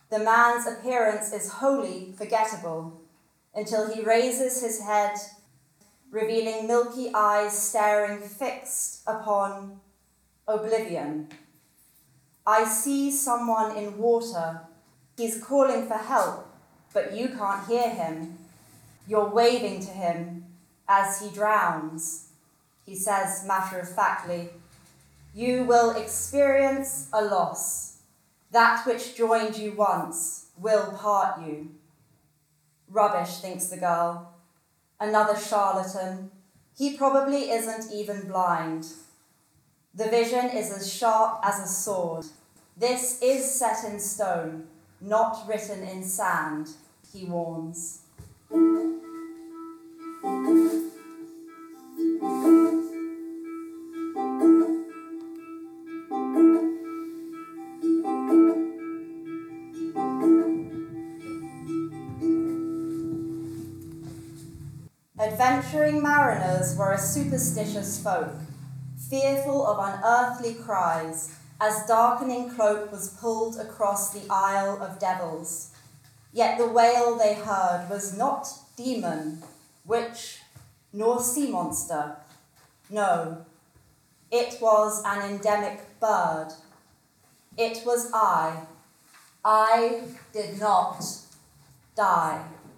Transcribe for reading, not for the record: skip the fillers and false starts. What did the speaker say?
The man's appearance is wholly forgettable until he raises his head, revealing milky eyes staring fixed upon oblivion. I see someone in water. He's calling for help, but you can't hear him. You're waving to him as he drowns. He says matter-of-factly, you will experience a loss. That which joined you once will part you. Rubbish, thinks the girl. Another charlatan. He probably isn't even blind. The vision is as sharp as a sword. This is set in stone, not written in sand, he warns. Adventuring mariners were a superstitious folk, fearful of unearthly cries, as darkening cloak was pulled across the Isle of Devils. Yet the wail they heard was not demon, witch, nor sea monster. No, it was an endemic bird. It was I. I did not die.